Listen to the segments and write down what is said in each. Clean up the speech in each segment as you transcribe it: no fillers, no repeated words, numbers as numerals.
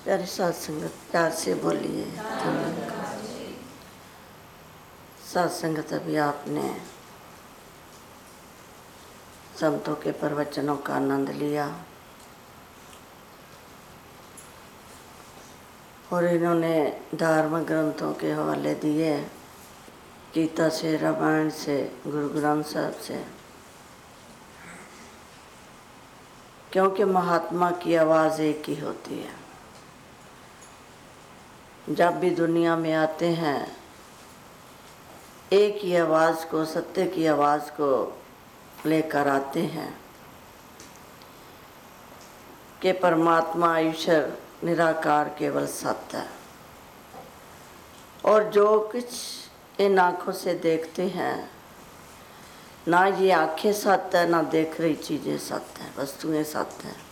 प्यारी साथ संगत प्यार से बोलिए। साथ संगत अभी आपने संतों के प्रवचनों का आनंद लिया और इन्होंने धार्मिक ग्रंथों के हवाले दिए, गीता से, रामायण से, गुरु ग्रंथ साहब से, क्योंकि महात्मा की आवाज़ एक ही होती है। जब भी दुनिया में आते हैं एक ही आवाज़ को, सत्य की आवाज़ को लेकर आते हैं कि परमात्मा ईश्वर निराकार केवल सत्य है और जो कुछ इन आँखों से देखते हैं ना ये आँखें सत्य है, ना देख रही चीज़ें सत्य हैं, वस्तुएं सत्य हैं।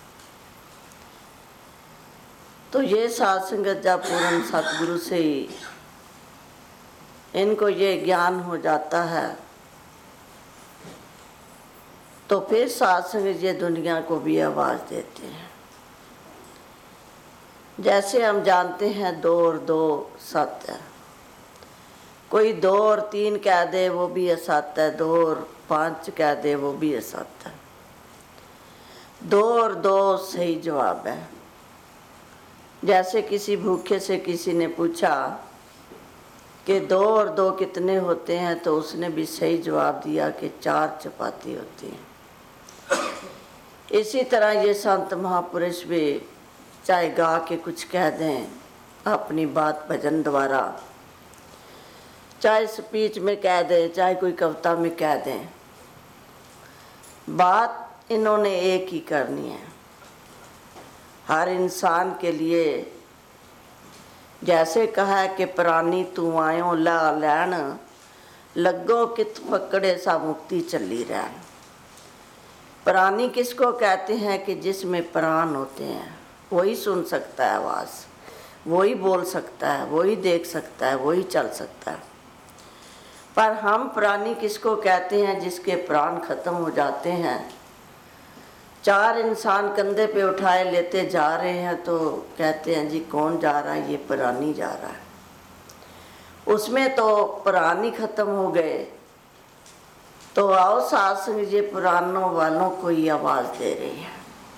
तो ये साध संगत जब पूर्ण सतगुरु से ही इनको ये ज्ञान हो जाता है तो फिर साध संगत ये दुनिया को भी आवाज़ देते हैं। जैसे हम जानते हैं 2 और 2 सत्य है, कोई 2 और 3 कह दे वो भी असत्य है, 2 और 5 कह दे वो भी असत्य है। 2 और 2 सही जवाब है। जैसे किसी भूखे से किसी ने पूछा कि 2 और 2 कितने होते हैं, तो उसने भी सही जवाब दिया कि 4 चपाती होती हैं। इसी तरह ये संत महापुरुष भी चाहे गा के कुछ कह दें अपनी बात भजन द्वारा, चाहे स्पीच में कह दें, चाहे कोई कविता में कह दें, बात इन्होंने एक ही करनी है। हर इंसान के लिए जैसे कहा है कि प्राणी तू आयो ला लैन, लगो कित पकड़े सा मुक्ति चली रहन। प्राणी किसको कहते हैं कि जिसमें प्राण होते हैं, वही सुन सकता है आवाज़, वही बोल सकता है, वही देख सकता है, वही चल सकता है। पर हम प्राणी किसको कहते हैं जिसके प्राण खत्म हो जाते हैं। 4 इंसान कंधे पे उठाए लेते जा रहे हैं तो कहते हैं जी कौन जा रहा है, ये प्राणी जा रहा है। उसमें तो प्राणी खत्म हो गए। तो आओ साथ संग ये पुरानों वालों को ही आवाज़ दे रही है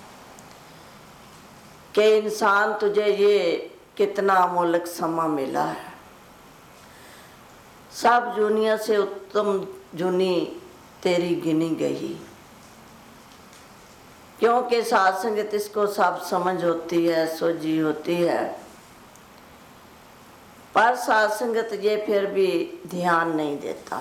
कि इंसान तुझे ये कितना अमोलक समा मिला है। सब दुनिया से उत्तम जुनी तेरी गिनी गई, क्योंकि साध संगत इसको सब समझ होती है, सोझी होती है। पर साध संगत ये फिर भी ध्यान नहीं देता।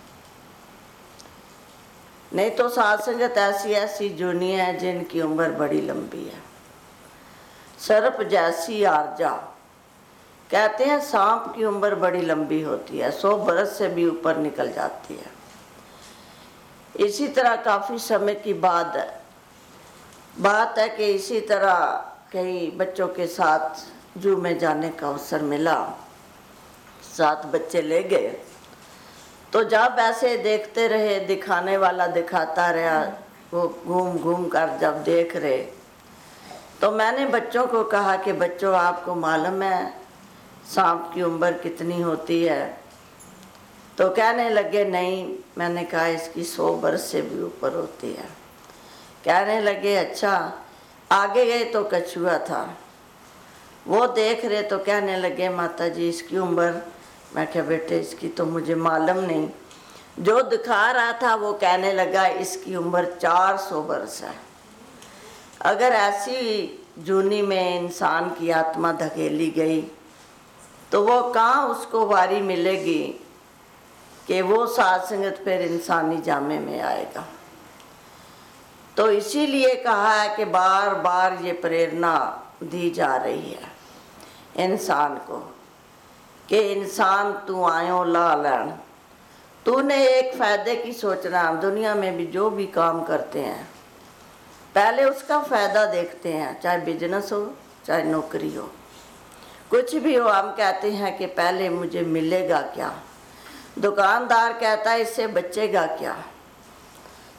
नहीं तो साध संगत ऐसी ऐसी जूनी है जिनकी उम्र बड़ी लंबी है। सर्प जैसी आर्जा, कहते हैं सांप की उम्र बड़ी लंबी होती है, 100 बरस से भी ऊपर निकल जाती है। इसी तरह काफ़ी समय की बात है कि इसी तरह कई बच्चों के साथ जू में जाने का अवसर मिला। 7 बच्चे ले गए। तो जब ऐसे देखते रहे, दिखाने वाला दिखाता रहा, वो घूम घूम कर जब देख रहे तो मैंने बच्चों को कहा कि बच्चों आपको मालूम है सांप की उम्र कितनी होती है? तो कहने लगे नहीं। मैंने कहा इसकी 100 बरस से भी ऊपर होती है। कहने लगे अच्छा। आगे गए तो कछुआ था, वो देख रहे तो कहने लगे माता जी इसकी उम्र। मैं कहा बेटे इसकी तो मुझे मालूम नहीं। जो दिखा रहा था वो कहने लगा इसकी उम्र 400 बरस है। अगर ऐसी जूनी में इंसान की आत्मा धकेली गई तो वो कहाँ उसको वारी मिलेगी कि वो साध संगत फिर इंसानी जामे में आएगा। तो इसीलिए कहा है कि बार बार ये प्रेरणा दी जा रही है इंसान को कि इंसान तू आयो ला लैन। तूने एक फ़ायदे की सोचना। दुनिया में भी जो भी काम करते हैं पहले उसका फ़ायदा देखते हैं, चाहे बिजनेस हो चाहे नौकरी हो, कुछ भी हो। हम कहते हैं कि पहले मुझे मिलेगा क्या। दुकानदार कहता है इससे बचेगा क्या।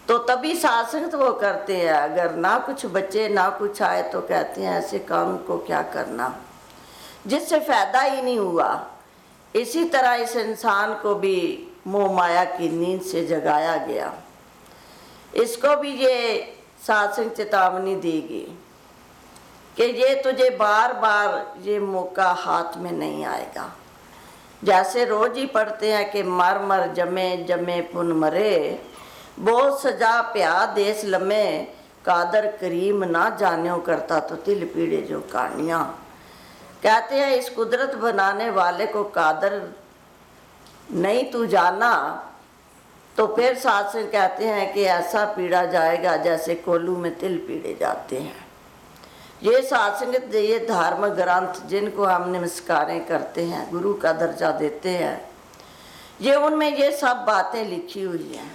तो तभी सात्संगत वो करते हैं। अगर ना कुछ बचे ना कुछ आए तो कहते हैं ऐसे काम को क्या करना जिससे फायदा ही नहीं हुआ। इसी तरह इस इंसान को भी मोह माया की नींद से जगाया गया। इसको भी ये सात्संग चेतावनी देगी कि ये तुझे बार बार ये मौका हाथ में नहीं आएगा। जैसे रोज ही पढ़ते हैं कि मर मर जमे जमे पुन मरे, बहुत सजा प्या देश लमे, कादर करीम ना जान्यो करता तो तिल पीड़े जो कहानियाँ। कहते हैं इस कुदरत बनाने वाले को कादर नहीं तू जाना तो फिर सात्संग कहते हैं कि ऐसा पीड़ा जाएगा जैसे कोल्हू में तिल पीड़े जाते हैं। ये सात्संगत, ये धार्मिक ग्रंथ जिनको हम नमस्कारें करते हैं, गुरु का दर्जा देते हैं, ये उनमें ये सब बातें लिखी हुई हैं।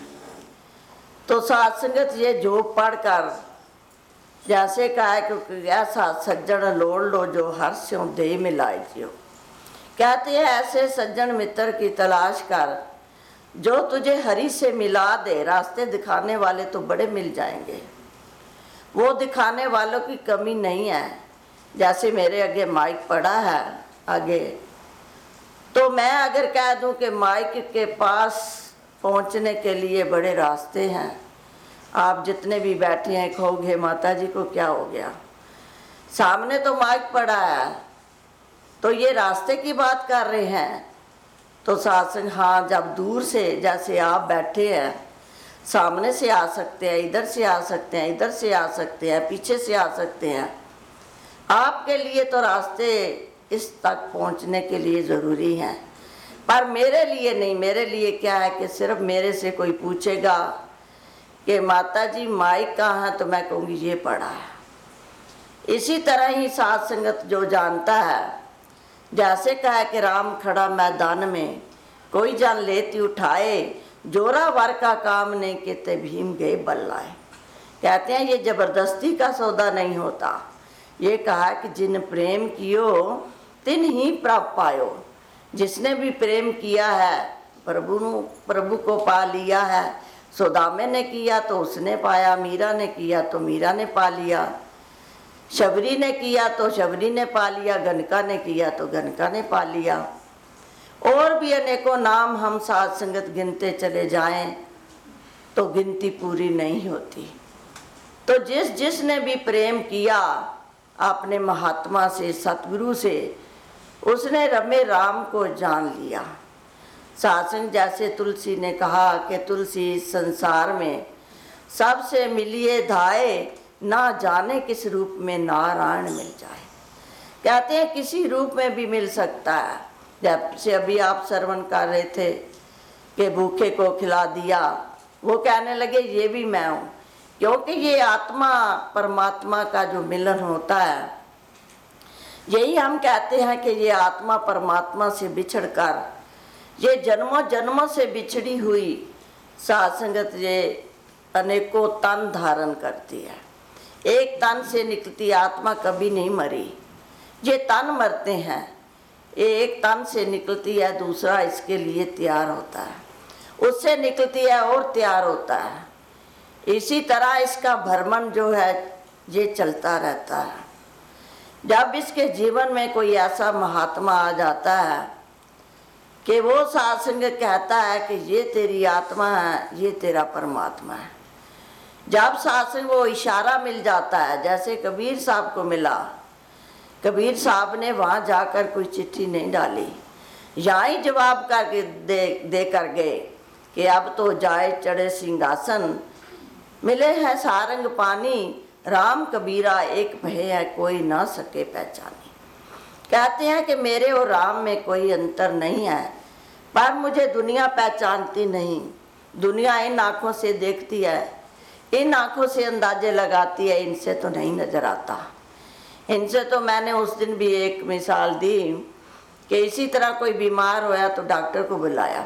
तो सात्संगत ये जो पढ़कर जैसे कहा है कि ऐसा सज्जन लोड़ लो जो हर स्यों दे मिलाए जियो। कहते हैं ऐसे सज्जन मित्र की तलाश कर जो तुझे हरि से मिला दे। रास्ते दिखाने वाले तो बड़े मिल जाएंगे, वो दिखाने वालों की कमी नहीं है। जैसे मेरे आगे माइक पड़ा है आगे, तो मैं अगर कह दूं कि माइक के पास पहुंचने के लिए बड़े रास्ते हैं, आप जितने भी बैठे हैं कहोगे माता जी को क्या हो गया, सामने तो माइक पड़ा है, तो ये रास्ते की बात कर रहे हैं। तो सात्संग, हाँ, जब दूर से जैसे आप बैठे हैं, सामने से आ सकते हैं, इधर से आ सकते हैं, इधर से आ सकते हैं, पीछे से आ सकते हैं, आपके लिए तो रास्ते इस तक पहुंचने के लिए ज़रूरी हैं, पर मेरे लिए नहीं। मेरे लिए क्या है कि सिर्फ मेरे से कोई पूछेगा कि माता जी माइक कहाँ है, तो मैं कहूँगी ये पड़ा है। इसी तरह ही साध संगत जो जानता है, जैसे कहा कि राम खड़ा मैदान में, कोई जान लेती उठाए, जोरावर का काम नहीं कहते भीम गए बल्लाए। कहते हैं ये जबरदस्ती का सौदा नहीं होता। ये कहा कि जिन प्रेम कियो तिन ही प्राप्त पायो। जिसने भी प्रेम किया है प्रभु को पा लिया है। सौदामे ने किया तो उसने पाया, मीरा ने किया तो मीरा ने पा लिया, शबरी ने किया तो शबरी ने पा लिया, गनका ने किया तो गनका ने पा लिया। और भी अनेकों नाम हम साध संगत गिनते चले जाएं तो गिनती पूरी नहीं होती। तो जिसने भी प्रेम किया अपने महात्मा से, सतगुरु से, उसने रमे राम को जान लिया। सात्संग जैसे तुलसी ने कहा कि तुलसी संसार में सबसे मिलिए धाए, ना जाने किस रूप में नारायण मिल जाए। कहते हैं किसी रूप में भी मिल सकता है। जब से अभी आप श्रवण कर रहे थे कि भूखे को खिला दिया, वो कहने लगे ये भी मैं हूँ, क्योंकि ये आत्मा परमात्मा का जो मिलन होता है, यही हम कहते हैं कि ये आत्मा परमात्मा से बिछड़कर, ये जन्मों जन्मों से बिछड़ी हुई साध संगत ये अनेकों तन धारण करती है। एक तन से निकलती आत्मा कभी नहीं मरी, ये तन मरते हैं। एक तन से निकलती है, दूसरा इसके लिए तैयार होता है, उससे निकलती है और तैयार होता है। इसी तरह इसका भ्रमण जो है ये चलता रहता है। जब इसके जीवन में कोई ऐसा महात्मा आ जाता है कि वो सात्संग कहता है कि ये तेरी आत्मा है, ये तेरा परमात्मा है, जब सात्संग वो इशारा मिल जाता है, जैसे कबीर साहब को मिला। कबीर साहब ने वहाँ जाकर कोई चिट्ठी नहीं डाली, यहाँ ही जवाब करके दे कर गए कि अब तो जाए चढ़े सिंहासन, मिले है सारंग पानी, राम कबीरा एक भय है कोई ना सके पहचानी। कहते हैं कि मेरे और राम में कोई अंतर नहीं है, पर मुझे दुनिया पहचानती नहीं। दुनिया इन आँखों से देखती है, इन आँखों से अंदाजे लगाती है, इनसे तो नहीं नजर आता। इनसे तो मैंने उस दिन भी एक मिसाल दी कि इसी तरह कोई बीमार होया तो डॉक्टर को बुलाया।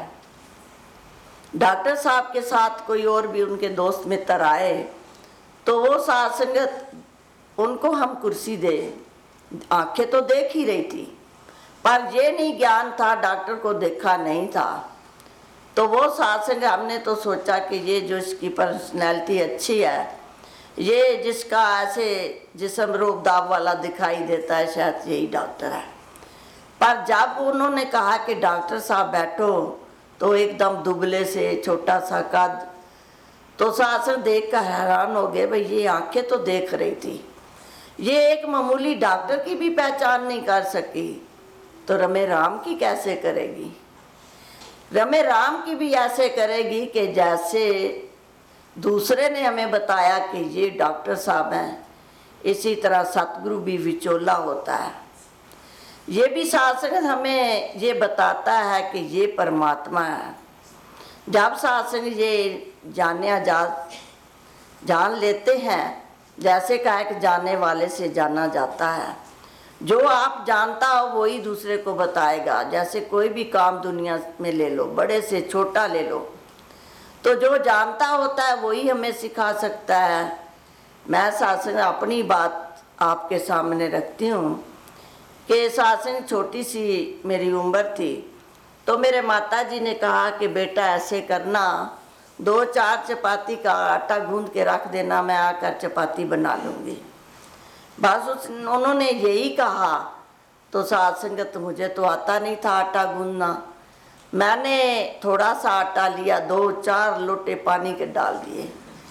डॉक्टर साहब के साथ कोई और भी उनके दोस्त मित्र आए, तो वो साध संगत उनको हम कुर्सी दे, आंखें तो देख ही रही थी, पर ये नहीं ज्ञान था, डॉक्टर को देखा नहीं था तो वो सत्संग हमने तो सोचा कि ये जो इसकी पर्सनैलिटी अच्छी है, ये जिसका ऐसे जिस्म रूप दाव वाला दिखाई देता है, शायद यही डॉक्टर है। पर जब उन्होंने कहा कि डॉक्टर साहब बैठो, तो एकदम दुबले से छोटा सा कद, तो सत्संग देख कर हैरान हो गए, भाई ये आंखें तो देख रही थी, ये एक मामूली डॉक्टर की भी पहचान नहीं कर सकी, तो रमे राम की कैसे करेगी? रमे राम की भी ऐसे करेगी कि जैसे दूसरे ने हमें बताया कि ये डॉक्टर साहब हैं, इसी तरह सतगुरु भी विचोला होता है। ये भी सत्संग हमें ये बताता है कि ये परमात्मा है। जब सत्संग ये जान लेते हैं, जैसे कहा कि जानने वाले से जाना जाता है, जो आप जानता हो वही दूसरे को बताएगा। जैसे कोई भी काम दुनिया में ले लो, बड़े से छोटा ले लो, तो जो जानता होता है वही हमें सिखा सकता है। मैं सत्संग अपनी बात आपके सामने रखती हूँ कि सत्संग छोटी सी मेरी उम्र थी, तो मेरे माता जी ने कहा कि बेटा ऐसे करना, 2-4 चपाती का आटा गूंद के रख देना, मैं आकर चपाती बना लूँगी। बस उन्होंने यही कहा। तो सत्संगत मुझे तो आता नहीं था आटा गूंदना, मैंने थोड़ा सा आटा लिया, 2-4 लोटे पानी के डाल दिए।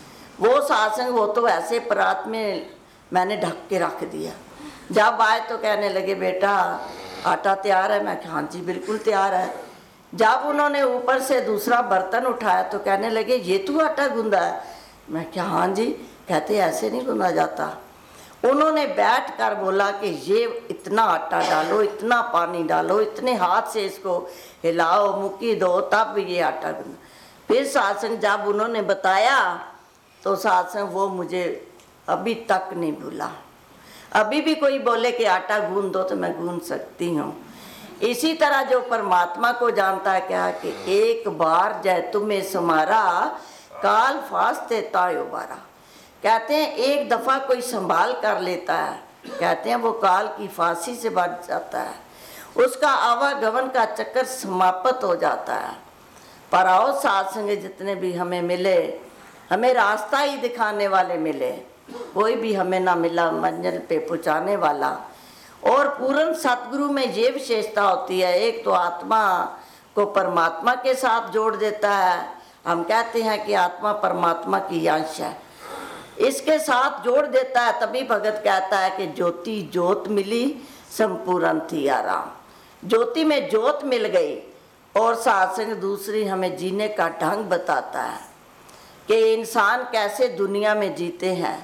वो सत्संग वो तो ऐसे परात में मैंने ढक के रख दिया। जब आए तो कहने लगे बेटा आटा तैयार है? मैं हाँ जी बिल्कुल तैयार है। जब उन्होंने ऊपर से दूसरा बर्तन उठाया तो कहने लगे ये तू आटा गूंदा है? मैं क्या हाँ जी। कहते ऐसे नहीं गूंदा जाता। उन्होंने बैठ कर बोला कि ये इतना आटा डालो, इतना पानी डालो, इतने हाथ से इसको हिलाओ, मुक्की दो, तब ये आटा गूंदा। फिर सत्संग जब उन्होंने बताया तो सत्संग वो मुझे अभी तक नहीं भूला। अभी भी कोई बोले कि आटा गूंद दो तो मैं गूंद सकती हूँ। इसी तरह जो परमात्मा को जानता है क्या कि एक बार जय तुम्हें समारा, काल फास्ते तायो बारा। कहते हैं एक दफ़ा कोई संभाल कर लेता है, कहते हैं वो काल की फांसी से बच जाता है, उसका आवागमन का चक्कर समाप्त हो जाता है। पर आओ सत्संग जितने भी हमें मिले, हमें रास्ता ही दिखाने वाले मिले, कोई भी हमें ना मिला मंजिल पे पहुँचाने वाला। और पूर्ण सतगुरु में ये विशेषता होती है, एक तो आत्मा को परमात्मा के साथ जोड़ देता है। हम कहते हैं कि आत्मा परमात्मा की अंश है, इसके साथ जोड़ देता है। तभी भगत कहता है कि ज्योति ज्योत मिली, संपूर्ण थी आराम। ज्योति में ज्योत मिल गई। और सत्संग दूसरी हमें जीने का ढंग बताता है कि इंसान कैसे दुनिया में जीते हैं।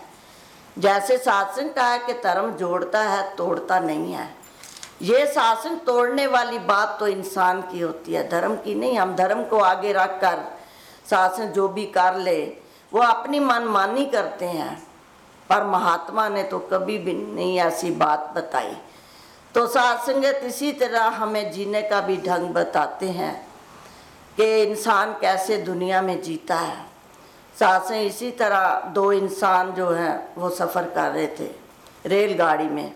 जैसे सत्संग कहा कि धर्म जोड़ता है, तोड़ता नहीं है। ये सत्संग तोड़ने वाली बात तो इंसान की होती है, धर्म की नहीं। हम धर्म को आगे रख कर सत्संग जो भी कर ले वो अपनी मनमानी करते हैं, पर महात्मा ने तो कभी भी नहीं ऐसी बात बताई। तो सत्संगत इसी तरह हमें जीने का भी ढंग बताते हैं कि इंसान कैसे दुनिया में जीता है। सत्संग इसी तरह दो इंसान जो हैं वो सफ़र कर रहे थे रेलगाड़ी में।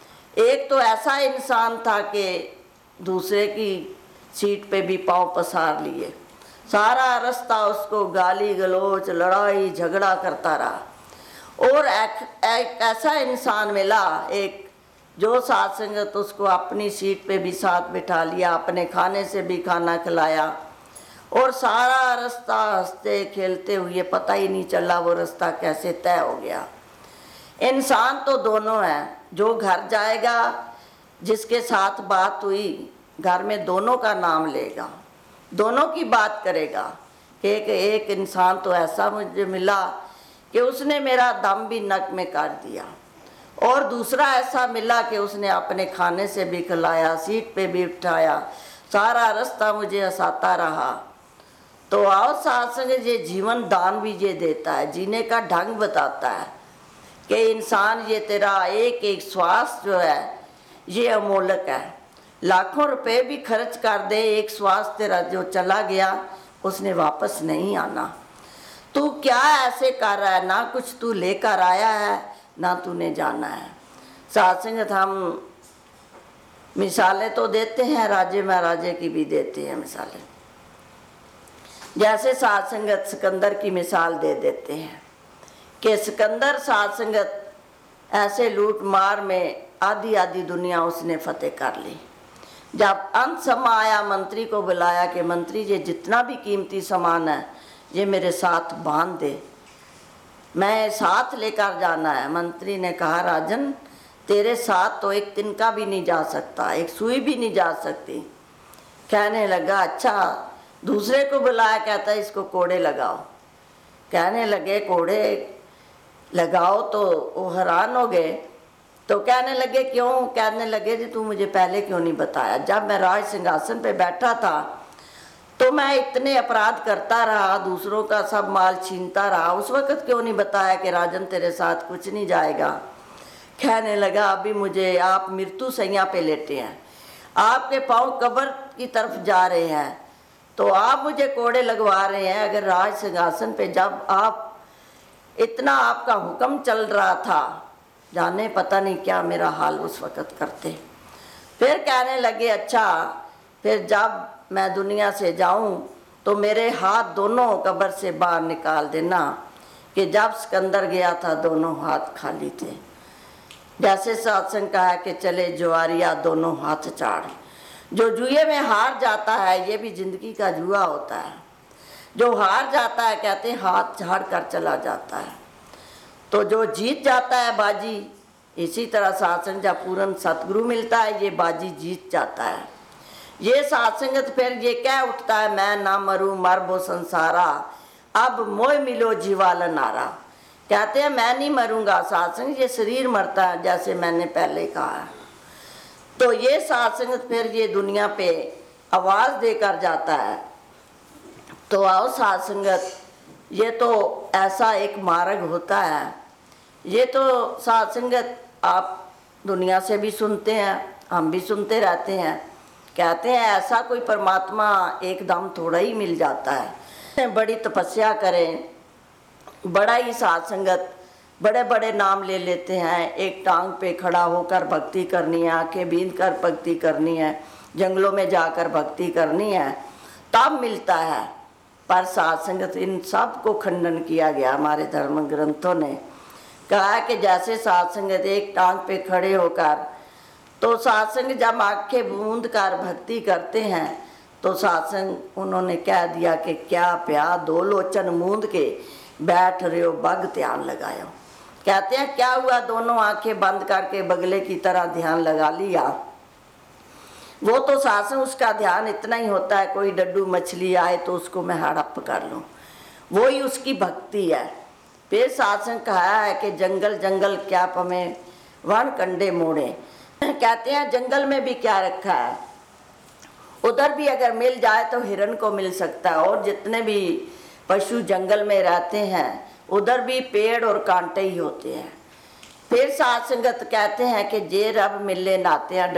एक तो ऐसा इंसान था कि दूसरे की सीट पे भी पाँव पसार लिए, सारा रास्ता उसको गाली गलोच लड़ाई झगड़ा करता रहा। और एक ऐसा इंसान मिला, एक जो सत्संगत उसको अपनी सीट पे भी साथ बिठा लिया, अपने खाने से भी खाना खिलाया, और सारा रास्ता हंसते खेलते हुए पता ही नहीं चला वो रास्ता कैसे तय हो गया। इंसान तो दोनों हैं, जो घर जाएगा जिसके साथ बात हुई, घर में दोनों का नाम लेगा, दोनों की बात करेगा कि एक इंसान तो ऐसा मुझे मिला कि उसने मेरा दम भी नक में काट दिया, और दूसरा ऐसा मिला कि उसने अपने खाने से भी खिलाया, सीट पे भी बिठाया, सारा रास्ता मुझे हंसाता रहा। तो आओ सत्संग ये जीवन दान भी ये देता है, जीने का ढंग बताता है कि इंसान ये तेरा एक एक श्वास जो है ये अमोलक है। लाखों रुपए भी खर्च कर दे, एक श्वास तेरा जो चला गया उसने वापस नहीं आना। तू क्या ऐसे कर रहा है, ना कुछ तू लेकर आया है ना तूने जाना है। सत्संग हम मिसालें तो देते हैं, राजे महाराजे की भी देते हैं मिसालें। जैसे साध संगत सिकंदर की मिसाल दे देते हैं कि सिकंदर साध संगत ऐसे लूट मार में आधी आधी दुनिया उसने फतेह कर ली। जब अंत समय आया, मंत्री को बुलाया कि मंत्री ये जितना भी कीमती सामान है ये मेरे साथ बांध दे, मैं साथ लेकर जाना है। मंत्री ने कहा, राजन तेरे साथ तो एक तिनका भी नहीं जा सकता, एक सुई भी नहीं जा सकती। कहने लगा, अच्छा। दूसरे को बुलाया, कहता है इसको कोड़े लगाओ। कहने लगे कोड़े लगाओ, तो वो हैरान हो गए। तो कहने लगे क्यों? कहने लगे जी तू मुझे पहले क्यों नहीं बताया? जब मैं राज सिंहासन पे बैठा था तो मैं इतने अपराध करता रहा, दूसरों का सब माल छीनता रहा, उस वक़्त क्यों नहीं बताया कि राजन तेरे साथ कुछ नहीं जाएगा? कहने लगा, अभी मुझे आप मृत्यु सैया पे लेटे हैं, आपके पाँव कब्र की तरफ जा रहे हैं, तो आप मुझे कोड़े लगवा रहे हैं। अगर राज सिंहासन पे जब आप इतना आपका हुक्म चल रहा था, जाने पता नहीं क्या मेरा हाल उस वक़्त करते। फिर कहने लगे, अच्छा फिर जब मैं दुनिया से जाऊं तो मेरे हाथ दोनों कब्र से बाहर निकाल देना कि जब सिकंदर गया था दोनों हाथ खाली थे। जैसे सत्संग कहा कि चले जुआरिया दोनों हाथ चाड़। जो जुए में हार जाता है, ये भी जिंदगी का जुआ होता है। जो हार जाता है कहते हैं हाथ झाड़ कर चला जाता है, तो जो जीत जाता है बाजी, इसी तरह सत्संग जब पूर्ण सतगुरु मिलता है ये बाजी जीत जाता है। ये सत्संगत फिर ये कह उठता है, मैं ना मरूं मरबो संसारा, अब मोह मिलो जीवाल नारा। कहते हैं मैं नहीं मरूंगा, सत्संग ये शरीर मरता है, जैसे मैंने पहले कहा। तो ये सत्संगत फिर ये दुनिया पे आवाज़ देकर जाता है। तो आओ सत्संगत, ये तो ऐसा एक मार्ग होता है। ये तो सत्संगत आप दुनिया से भी सुनते हैं, हम भी सुनते रहते हैं। कहते हैं ऐसा कोई परमात्मा एकदम थोड़ा ही मिल जाता है। बड़ी तपस्या करें, बड़ा ही सत्संगत, बड़े बड़े नाम ले लेते हैं, एक टांग पे खड़ा होकर भक्ति करनी है, आंखें बींद कर भक्ति करनी है, जंगलों में जाकर भक्ति करनी है, तब मिलता है। पर सत्संगत इन सब को खंडन किया गया हमारे धर्म ग्रंथों ने। कहा कि जैसे सत्संगत एक टांग पे खड़े होकर, तो सत्संग जब आंखें बूंद कर भक्ति करते हैं तो सत्संग उन्होंने कह दिया कि क्या प्या दो लोचन मूंद के बैठ रहे हो बग ध्यान लगायो। कहते हैं क्या हुआ, दोनों आंखें बंद करके बगले की तरह ध्यान लगा लिया। वो तो सत्संग उसका ध्यान इतना ही होता है, कोई डड्डू मछली आए तो उसको मैं हड़प कर लूँ, वो ही उसकी भक्ति है। फिर सत्संग कहा है कि जंगल जंगल क्या पमें वन कंडे मोड़े। कहते हैं जंगल में भी क्या रखा है, उधर भी अगर मिल जाए तो हिरन को मिल सकता है, और जितने भी पशु जंगल में रहते हैं उधर भी पेड़ और कांटे ही होते हैं। फिर सत्संगत कहते हैं कि जे रब मिले नाते हैं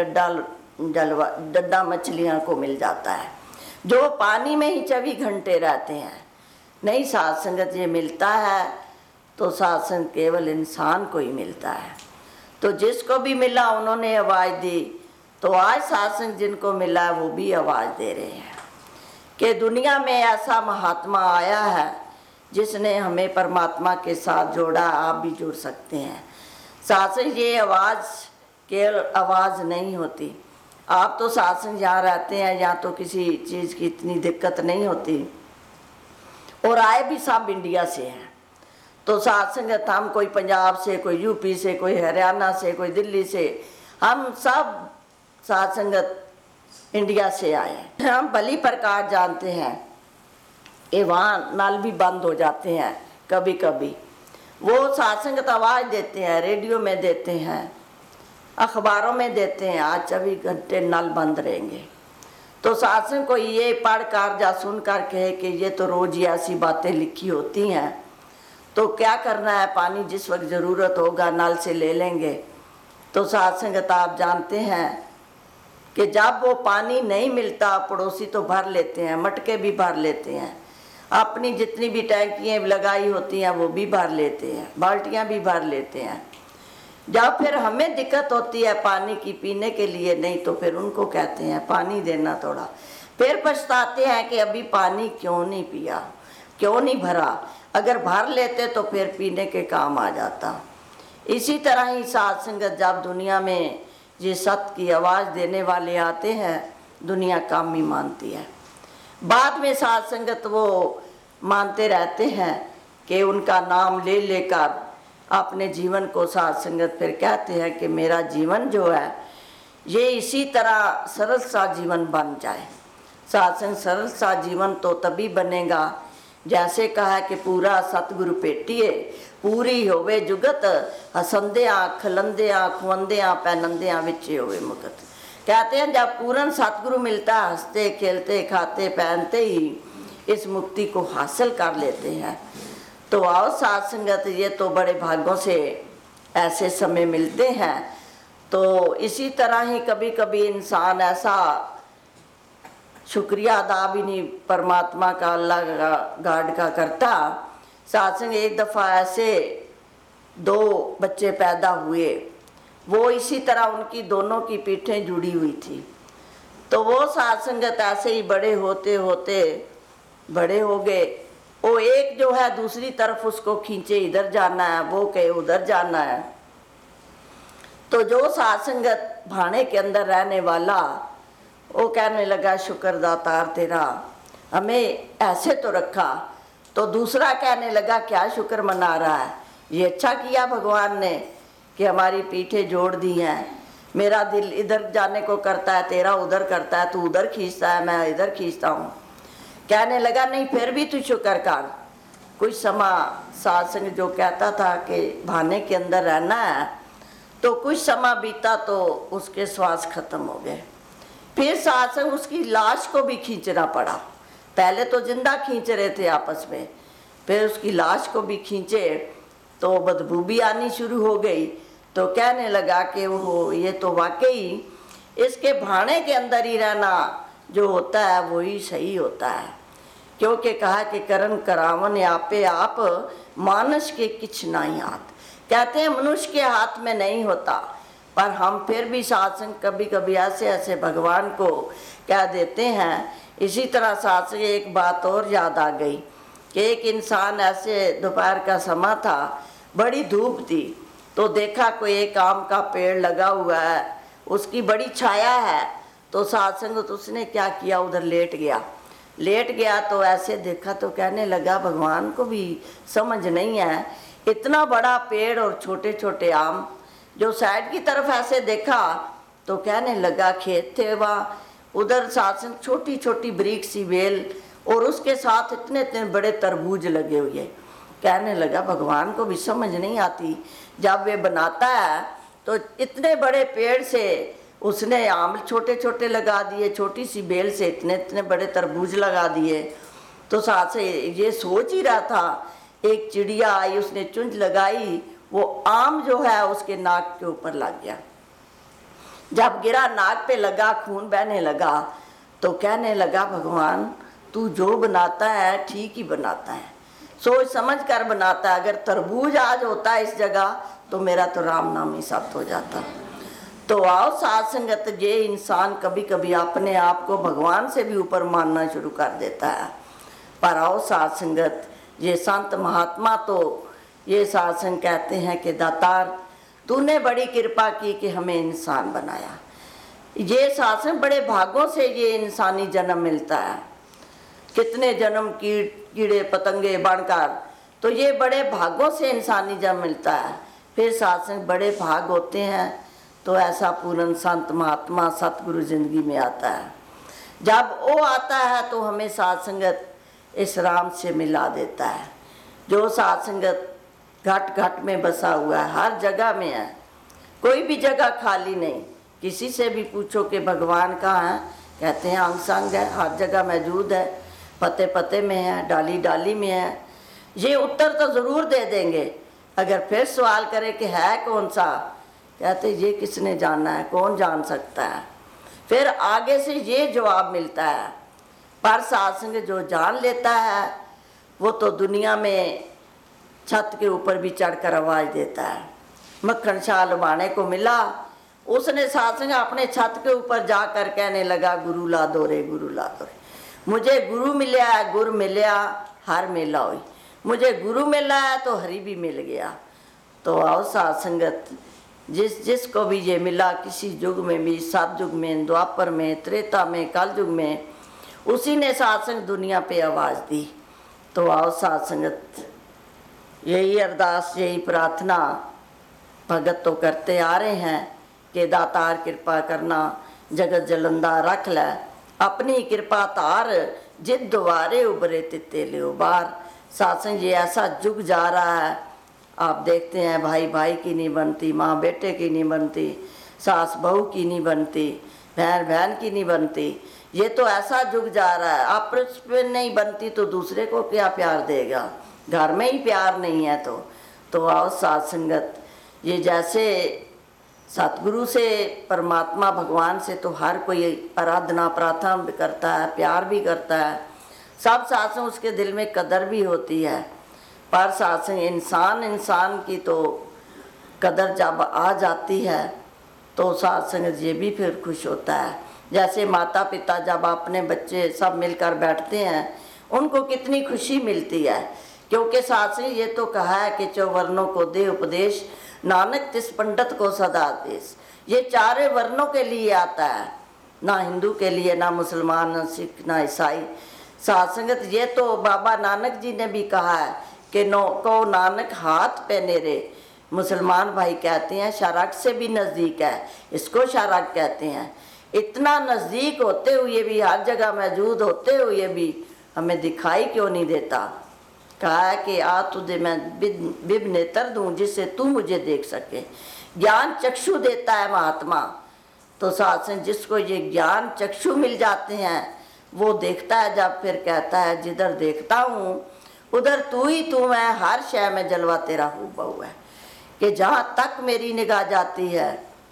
डड्डा मछलियाँ को मिल जाता है, जो पानी में ही 24 घंटे रहते हैं। नहीं सत्संगत ये मिलता है तो सत्संग केवल इंसान को ही मिलता है। तो जिसको भी मिला उन्होंने आवाज़ दी, तो आज सत्संग जिनको मिला वो भी आवाज़ दे रहे हैं कि दुनिया में ऐसा महात्मा आया है जिसने हमें परमात्मा के साथ जोड़ा, आप भी जुड़ सकते हैं। सत्संग ये आवाज़ केवल आवाज़ नहीं होती। आप तो सत्संग यहाँ रहते हैं, यहाँ तो किसी चीज़ की इतनी दिक्कत नहीं होती, और आए भी सब इंडिया से हैं। तो सत्संगत हम कोई पंजाब से, कोई यूपी से, कोई हरियाणा से, कोई दिल्ली से, हम सब सत्संगत इंडिया से आए हैं। हम भली प्रकार जानते हैं कि वहाँ नल भी बंद हो जाते हैं कभी कभी, वो सत्संगत आवाज़ देते हैं, रेडियो में देते हैं, अखबारों में देते हैं, आज 24 घंटे नल बंद रहेंगे। तो सत्संग को ये पढ़ कर या सुन कर कहे कि ये तो रोज़ ही ऐसी बातें लिखी होती हैं, तो क्या करना है, पानी जिस वक्त ज़रूरत होगा नल से ले लेंगे। तो सत्संगत आप जानते हैं कि जब वो पानी नहीं मिलता पड़ोसी तो भर लेते हैं, मटके भी भर लेते हैं, अपनी जितनी भी टैंकियाँ लगाई होती हैं वो भी भर लेते हैं, बाल्टियाँ भी भर लेते हैं। जब फिर हमें दिक्कत होती है पानी की पीने के लिए, नहीं तो फिर उनको कहते हैं पानी देना थोड़ा, फिर पछताते हैं कि अभी पानी क्यों नहीं पिया, क्यों नहीं भरा, अगर भर लेते तो फिर पीने के काम आ जाता। इसी तरह ही साध संगत, जब दुनिया में ये सत्य की आवाज़ देने वाले आते हैं, दुनिया काम ही मानती है। बाद में साध संगत वो मानते रहते हैं कि उनका नाम ले लेकर अपने जीवन को साध संगत फिर कहते हैं कि मेरा जीवन जो है ये इसी तरह सरल सा जीवन बन जाए। साध संग सरल सा जीवन तो तभी बनेगा जैसे कहा है कि पूरा सतगुरु पेटिए पूरी होवे जुगत, हसंदिया खलंदिया खुवंदिया पैनंदिया विचे होवे मुगत। कहते हैं जब पूर्ण सतगुरु मिलता है, हंसते खेलते खाते पहनते ही इस मुक्ति को हासिल कर लेते हैं। तो आओ साध संगत, ये तो बड़े भाग्यों से ऐसे समय मिलते हैं। तो इसी तरह ही कभी कभी इंसान ऐसा शुक्रिया अदा भी नहीं परमात्मा का, अल्लाह का, गॉड का करता। सत्संग एक दफ़ा ऐसे 2 बच्चे पैदा हुए, वो इसी तरह उनकी दोनों की पीठें जुड़ी हुई थी। तो वो सत्संगत ऐसे ही बड़े होते होते बड़े हो गए। वो एक जो है दूसरी तरफ उसको खींचे, इधर जाना है, वो कहे उधर जाना है। तो जो सत्संगत भाने के अंदर रहने वाला, वो कहने लगा शुक्र दातार तेरा, हमें ऐसे तो रखा। तो दूसरा कहने लगा क्या शुक्र मना रहा है, ये अच्छा किया भगवान ने कि हमारी पीठें जोड़ दी हैं। मेरा दिल इधर जाने को करता है, तेरा उधर करता है, तू उधर खींचता है, मैं इधर खींचता हूँ। कहने लगा नहीं फिर भी तू शुक्र कर। कुछ समा सत्संग जो कहता था कि भाने के अंदर रहना है, तो कुछ समा बीता तो उसके श्वास खत्म हो गए। फिर सत्संग उसकी लाश को भी खींचना पड़ा। पहले तो जिंदा खींच रहे थे आपस में, फिर उसकी लाश को भी खींचे तो बदबू भी आनी शुरू हो गई। तो कहने लगा कि वो ये तो वाकई इसके भाने के अंदर ही रहना जो होता है वही सही होता है, क्योंकि कहा कि करन करावन आपे आप मानस के किछ नहीं हाथ। कहते हैं मनुष्य के हाथ में नहीं होता, पर हम फिर भी सत्संग कभी कभी ऐसे ऐसे भगवान को कह देते हैं। इसी तरह सत्संग एक बात और याद आ गई कि एक इंसान ऐसे दोपहर का समय था, बड़ी धूप थी, तो देखा कोई एक आम का पेड़ लगा हुआ है, उसकी बड़ी छाया है। तो सत्संग तो उसने क्या किया, उधर लेट गया। तो ऐसे देखा तो कहने लगा भगवान को भी समझ नहीं है, इतना बड़ा पेड़ और छोटे छोटे आम। जो साइड की तरफ ऐसे देखा तो कहने लगा खेत थे वहाँ, उधर सत्संग छोटी छोटी बारीक सी बेल और उसके साथ इतने इतने बड़े तरबूज लगे हुए। कहने लगा भगवान को भी समझ नहीं आती, जब वे बनाता है तो इतने बड़े पेड़ से उसने आम छोटे छोटे लगा दिए, छोटी सी बेल से इतने इतने बड़े तरबूज लगा दिए। तो साथ से ये सोच ही रहा था, एक चिड़िया आई, उसने चुंझ लगाई, वो आम जो है उसके नाक के ऊपर लग गया। जब गिरा नाक पे लगा, खून बहने लगा। तो कहने लगा भगवान तू जो बनाता है ठीक ही बनाता है, सोच समझ कर बनाता है। अगर तरबूज आज होता है इस जगह तो मेरा तो राम नाम ही सत्य हो जाता। तो आओ साध संगत, ये इंसान कभी कभी अपने आप को भगवान से भी ऊपर मानना शुरू कर देता है। पर आओ साध संगत, ये संत महात्मा तो ये साध संग कहते हैं कि दातार तूने बड़ी कृपा की कि हमें इंसान बनाया। ये साध संग बड़े भागों से ये इंसानी जन्म मिलता है, कितने जन्म कीड़े पतंगे बनकर, तो ये बड़े भागों से इंसानी जन्म मिलता है। फिर साध संग बड़े भाग होते हैं तो ऐसा पूर्ण संत महात्मा सतगुरु जिंदगी में आता है। जब वो आता है तो हमें साध संगत इस राम से मिला देता है। जो साध संगत घट घट में बसा हुआ है, हर जगह में है, कोई भी जगह खाली नहीं। किसी से भी पूछो कि भगवान कहाँ है, कहते हैं अंग संग है, हर जगह मौजूद है, पते पते में है, डाली डाली में है। ये उत्तर तो ज़रूर दे देंगे। अगर फिर सवाल करे कि है कौन सा, कहते ये किसने जाना है, कौन जान सकता है। फिर आगे से ये जवाब मिलता है। पर सत्संग जो जान लेता है वो तो दुनिया में छत के ऊपर भी चढ़कर आवाज़ देता है। मक्खन शाह लुभाने को मिला। उसने साधसंग अपने छत के ऊपर जाकर कहने लगा, गुरु ला दो रे, गुरु ला दो रे। मुझे गुरु मिला, गुरु मिलया हर मेला हुई। मुझे गुरु मिला है तो हरि भी मिल गया। तो आओ साध संगत, जिसको भी ये मिला, किसी युग में भी, सतयुग में, द्वापर में, त्रेता में, कल युग में, उसी ने साधसंग दुनिया पे आवाज़ दी। तो आओ साध संगत, यही अरदास, यही प्रार्थना भगत तो करते आ रहे हैं कि दातार कृपा करना, जगत जलंदा रख ले अपनी कृपा तार, जिद द्वारे उबरे तिते ले उबार। साधसंग ये ऐसा युग जा रहा है, आप देखते हैं भाई भाई की नहीं बनती, माँ बेटे की नहीं बनती, सास बहू की नहीं बनती, बहन बहन की नहीं बनती। ये तो ऐसा युग जा रहा है, आपस में नहीं बनती तो दूसरे को क्या प्यार देगा, घर में ही प्यार नहीं है। तो आओ साध संगत, ये जैसे सतगुरु से, परमात्मा भगवान से तो हर कोई आराधना प्रार्थना भी करता है, प्यार भी करता है, सब साधसंग उसके दिल में कदर भी होती है। पर साधसंग इंसान की तो कदर जब आ जाती है तो साधसंग ये भी फिर खुश होता है। जैसे माता पिता जब अपने बच्चे सब मिलकर बैठते हैं, उनको कितनी खुशी मिलती है, क्योंकि साधसंग ये तो कहा है कि चौवर्णों को दे उपदेश, नानक तिस पंडित को सदा देश। ये चारे वर्णों के लिए आता है, ना हिंदू के लिए, ना मुसलमान, ना सिख, ना ईसाई। साधसंगत ये तो बाबा नानक जी ने भी कहा है कि नो को नानक हाथ पहने रे। मुसलमान भाई कहते हैं शराक से भी नज़दीक है, इसको शराक कहते हैं। इतना नज़दीक होते हुए भी, हर जगह मौजूद होते हुए भी हमें दिखाई क्यों नहीं देता। कहा है कि आ तुझे मैं बिब नेत्र दूँ जिससे तू मुझे देख सके। ज्ञान चक्षु देता है महात्मा। तो साधसंग जिसको ये ज्ञान चक्षु मिल जाते हैं वो देखता है, जब फिर कहता है जिधर देखता हूँ उधर तू ही तू है, हर शय में जलवा तेरा हूबहू है। कि जहाँ तक मेरी निगाह जाती है,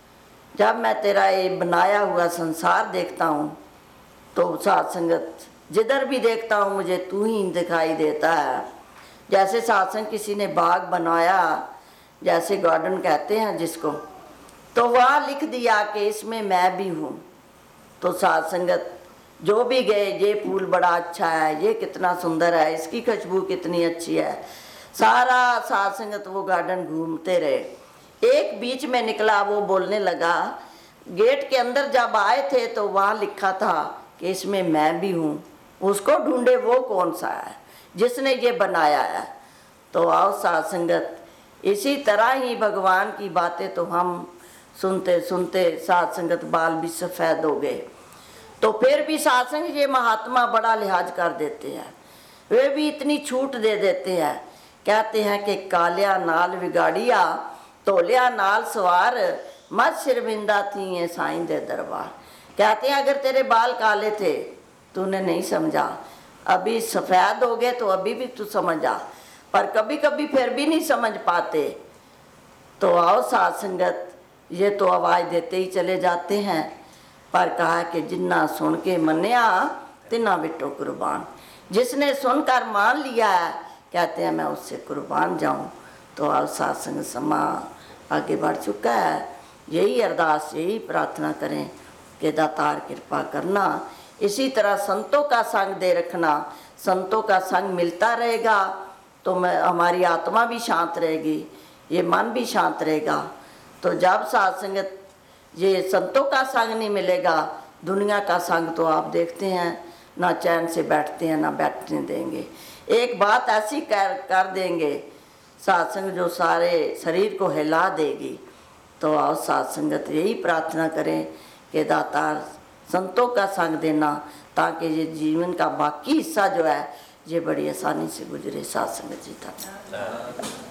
जब मैं तेरा ये बनाया हुआ संसार देखता हूँ, तो साधसंगत जिधर भी देखता हूँ मुझे तू ही दिखाई देता है। जैसे साधसंग किसी ने बाग बनाया, जैसे गार्डन कहते हैं जिसको, तो वहाँ लिख दिया कि इसमें मैं भी हूँ। तो साधसंगत जो भी गए, ये फूल बड़ा अच्छा है, ये कितना सुंदर है, इसकी खुशबू कितनी अच्छी है, सारा साधसंगत वो गार्डन घूमते रहे। एक बीच में निकला, वो बोलने लगा, गेट के अंदर जब आए थे तो वहाँ लिखा था कि इसमें मैं भी हूँ। उसको ढूंढे वो कौन सा है जिसने ये बनाया है। तो आओ साधसंगत, इसी तरह ही भगवान की बातें तो हम सुनते सुनते साधसंगत बाल भी सफ़ेद हो गए। तो फिर भी साधसंग ये महात्मा बड़ा लिहाज कर देते हैं, वे भी इतनी छूट दे देते हैं। कहते हैं कि कालिया नाल बिगाड़िया, तोलिया नाल सवार, मत शर्मिंदा थी ये साईं दे दरबार। कहते हैं अगर तेरे बाल काले थे तूने नहीं समझा, अभी सफ़ेद हो गए तो अभी भी तू समझ जा, पर कभी कभी फिर भी नहीं समझ पाते। तो आओ साधसंगत, ये तो आवाज़ देते ही चले जाते हैं, पर कहा कि जिन्ना सुन के मन्या तिना बिटो कुर्बान। जिसने सुनकर मान लिया है, कहते हैं मैं उससे कुर्बान जाऊं। तो अब साधसंग समा आगे बढ़ चुका है। यही अरदास, यही प्रार्थना करें कि दातार कृपा करना। इसी तरह संतों का संग दे रखना, संतों का संग मिलता रहेगा तो हमारी आत्मा भी शांत रहेगी, ये मन भी शांत रहेगा। तो जब साधसंगत ये संतों का संग नहीं मिलेगा, दुनिया का संग तो आप देखते हैं ना चैन से बैठते हैं ना बैठने देंगे। एक बात ऐसी कर देंगे साधसंग जो सारे शरीर को हिला देगी। तो आओ साधसंगत यही प्रार्थना करें कि दातार संतों का संग देना, ताकि ये जीवन का बाकी हिस्सा जो है ये बड़ी आसानी से गुजरे। साधसंगत जी था।